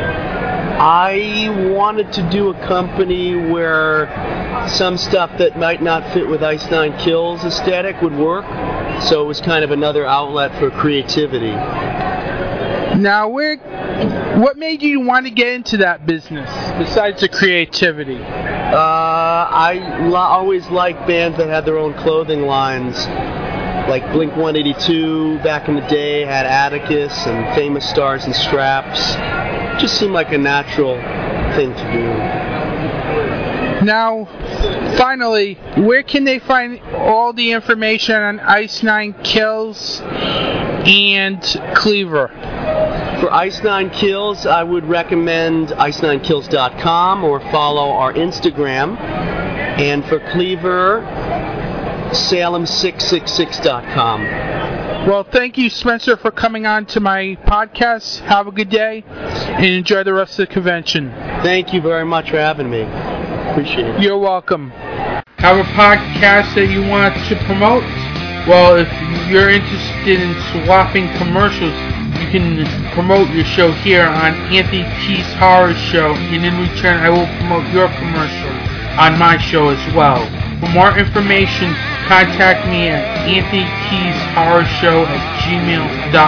I wanted to do a company where some stuff that might not fit with Ice Nine Kills aesthetic would work, so it was kind of another outlet for creativity. Now, where, what made you want to get into that business, besides the creativity? Uh, I lo- always liked bands that had their own clothing lines. Like Blink one eighty-two back in the day had Atticus and Famous Stars and Straps. It just seemed like a natural thing to do. Now, finally, where can they find all the information on Ice Nine Kills and Cleaver? For Ice Nine Kills, I would recommend ice nine kills dot com or follow our Instagram. And for Cleaver, salem six six six dot com. Well, thank you, Spencer, for coming on to my podcast. Have a good day, and enjoy the rest of the convention. Thank you very much for having me. Appreciate it. You're welcome. Have a podcast that you want to promote? Well, if you're interested in swapping commercials, you can promote your show here on Anthony T's Horror Show, and in return, I will promote your commercial on my show as well. For more information, contact me at anthony t's horror show at gmail dot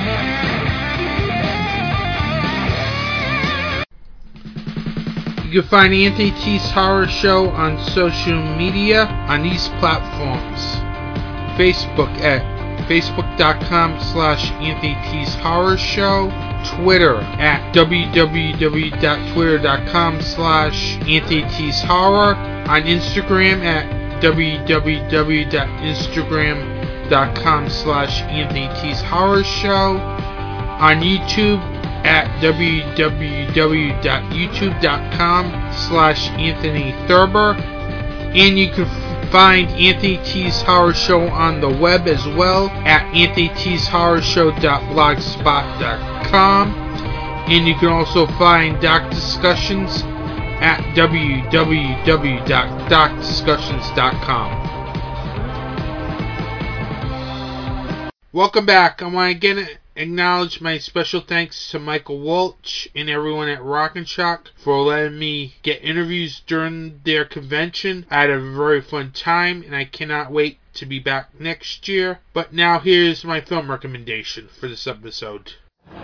com. You can find Anthony T's Horror Show on social media on these platforms. Facebook at facebook.com slash Anthony T's Horror Show. Twitter at www.twitter.com slash Anthony T's Horror. On Instagram at www.instagram.com slash Anthony T's Horror Show. On YouTube at www.youtube.com slash Anthony Thurber. And you can find Anthony T's Horror Show on the web as well at anthony t's horror show dot blogspot dot com. And you can also find Doc Discussions at www dot doc discussions dot com. Welcome back. I want to again acknowledge my special thanks to Michael Walsh and everyone at Rock and Shock for letting me get interviews during their convention. I had a very fun time, and I cannot wait to be back next year. But now here's my film recommendation for this episode.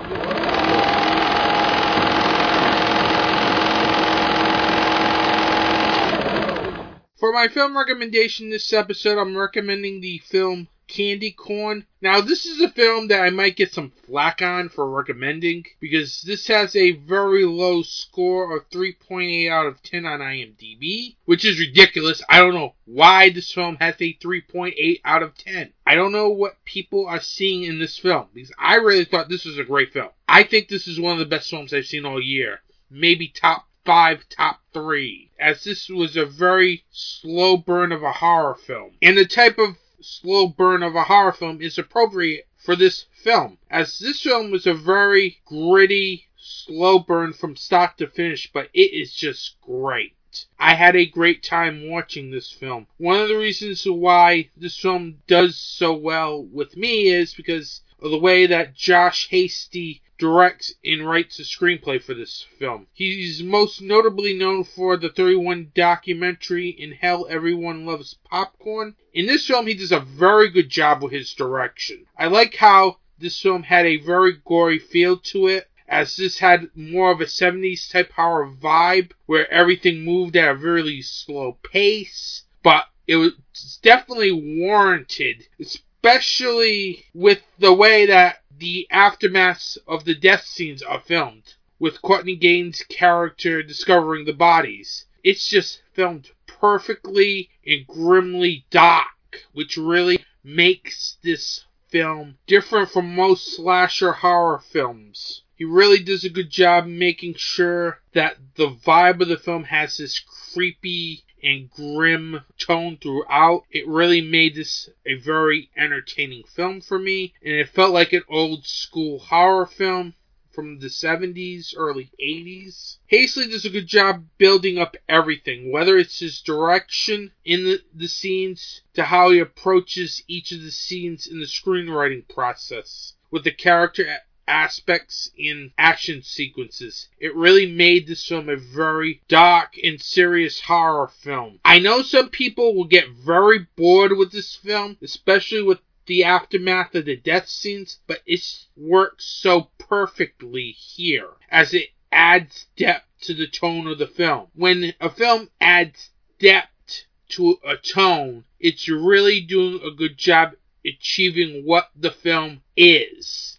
For my film recommendation this episode, I'm recommending the film Candy Corn. Now, this is a film that I might get some flack on for recommending, because this has a very low score of three point eight out of ten on IMDb, which is ridiculous. I don't know why this film has a three point eight out of ten. I don't know what people are seeing in this film, because I really thought this was a great film. I think this is one of the best films I've seen all year. Maybe top five, top three, as this was a very slow burn of a horror film. And the type of slow burn of a horror film is appropriate for this film, as this film was a very gritty, slow burn from start to finish, but it is just great. I had a great time watching this film. One of the reasons why this film does so well with me is because of the way that Josh Hasty directs and writes the screenplay for this film. He's most notably known for the thirty-one documentary In Hell Everyone Loves Popcorn. In this film, he does a very good job with his direction. I like how this film had a very gory feel to it, as this had more of a seventies type horror vibe, where everything moved at a really slow pace, but it was definitely warranted, especially with the way that the aftermaths of the death scenes are filmed, with Courtney Gaines' character discovering the bodies. It's just filmed perfectly and grimly dark, which really makes this film different from most slasher horror films. He really does a good job making sure that the vibe of the film has this creepy and grim tone throughout. It really made this a very entertaining film for me, and it felt like an old school horror film from the seventies, early eighties. Hasty does a good job building up everything, whether it's his direction in the, the scenes, to how he approaches each of the scenes in the screenwriting process, with the character aspects in action sequences. It really made this film a very dark and serious horror film. I know some people will get very bored with this film, especially with the aftermath of the death scenes, but it works so perfectly here, as it adds depth to the tone of the film. When a film adds depth to a tone, it's really doing a good job achieving what the film is.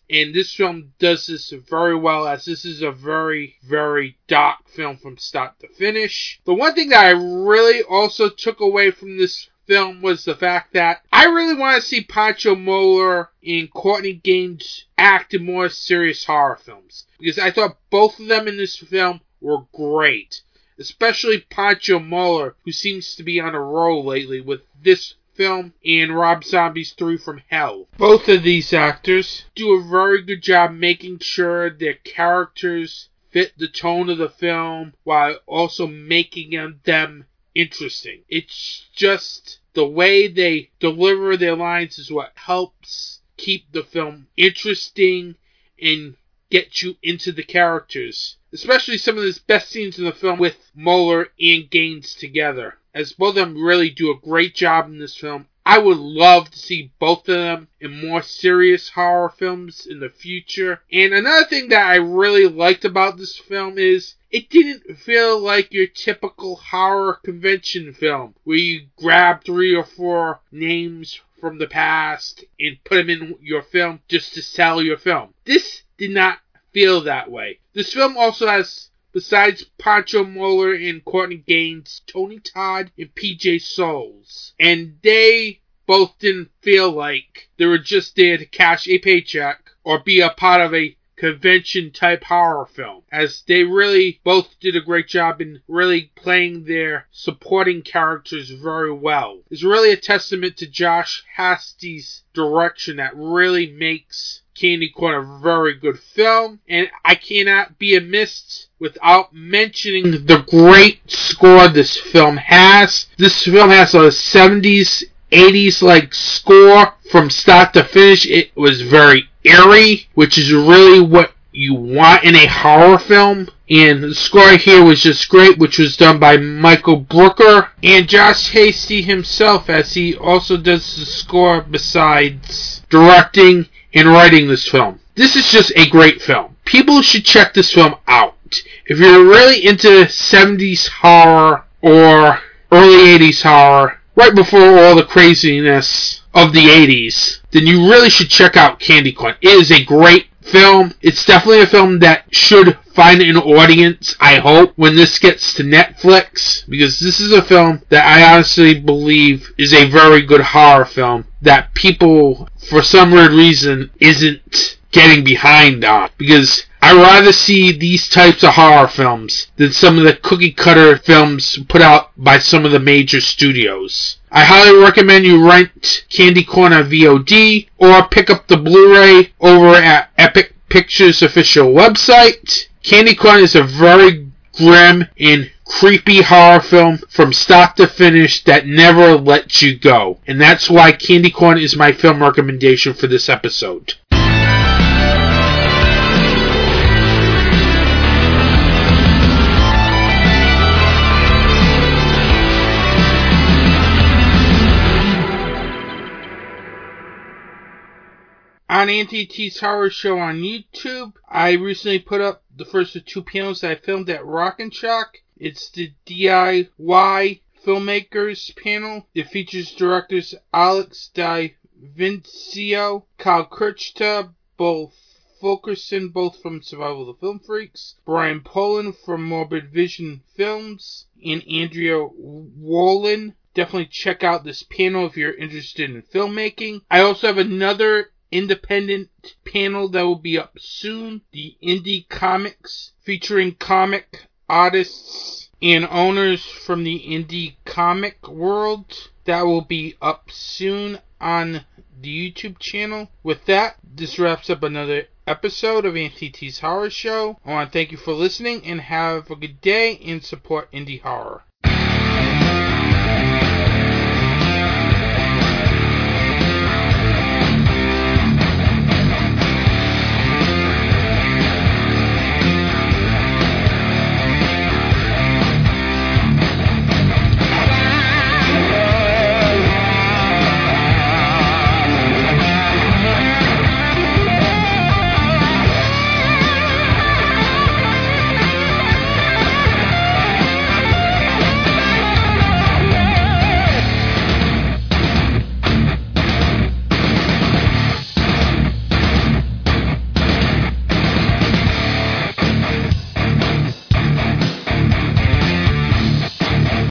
And this film does this very well, as this is a very, very dark film from start to finish. The one thing that I really also took away from this film was the fact that I really want to see Pancho Moller and Courtney Gaines act in more serious horror films, because I thought both of them in this film were great, especially Pancho Moller, who seems to be on a roll lately with this film and Rob Zombie's Three from Hell. Both of these actors do a very good job making sure their characters fit the tone of the film while also making them interesting. It's just the way they deliver their lines is what helps keep the film interesting and get you into the characters. Especially some of the best scenes in the film with Moller and Gaines together, as both of them really do a great job in this film. I would love to see both of them in more serious horror films in the future. And another thing that I really liked about this film is it didn't feel like your typical horror convention film, where you grab three or four names from the past and put them in your film just to sell your film. This did not feel that way. This film also has, besides Pancho Moller and Courtney Gaines, Tony Todd and P J Soles. And they both didn't feel like they were just there to cash a paycheck or be a part of a convention-type horror film, as they really both did a great job in really playing their supporting characters very well. It's really a testament to Josh Hasty's direction that really makes Candy Corn a very good film, and I cannot be amiss without mentioning the great score this film has. This film has a seventies, eighties-like score from start to finish. It was very eerie, which is really what you want in a horror film. And the score here was just great, which was done by Michael Brooker and Josh Hasty himself, as he also does the score besides directing and writing this film. This is just a great film. People should check this film out. If you're really into seventies horror or early eighties horror, right before all the craziness of the eighties, then you really should check out Candy Corn. It is a great film. It's definitely a film that should find an audience, I hope, when this gets to Netflix, because this is a film that I honestly believe is a very good horror film that people, for some weird reason, isn't getting behind on, because I rather see these types of horror films than some of the cookie cutter films put out by some of the major studios. I highly recommend you rent Candy Corn on V O D or pick up the Blu-ray over at Epic Pictures official website. Candy Corn is a very grim and creepy horror film from start to finish that never lets you go. And that's why Candy Corn is my film recommendation for this episode. On Auntie T's Horror Show on YouTube, I recently put up the first of two panels that I filmed at Rock and Shock. It's the D I Y Filmmakers panel. It features directors Alex Di Vincio, Kyle Kirchta, both Fulkerson, both from Survival of the Film Freaks, Brian Poland from Morbid Vision Films, and Andrea Wolin. Definitely check out this panel if you're interested in filmmaking. I also have another independent panel that will be up soon, the Indie Comics, featuring comic artists and owners from the indie comic world. That will be up soon on the YouTube channel. With that, this wraps up another episode of Auntie T's Horror Show. I want to thank you for listening and have a good day and support indie horror.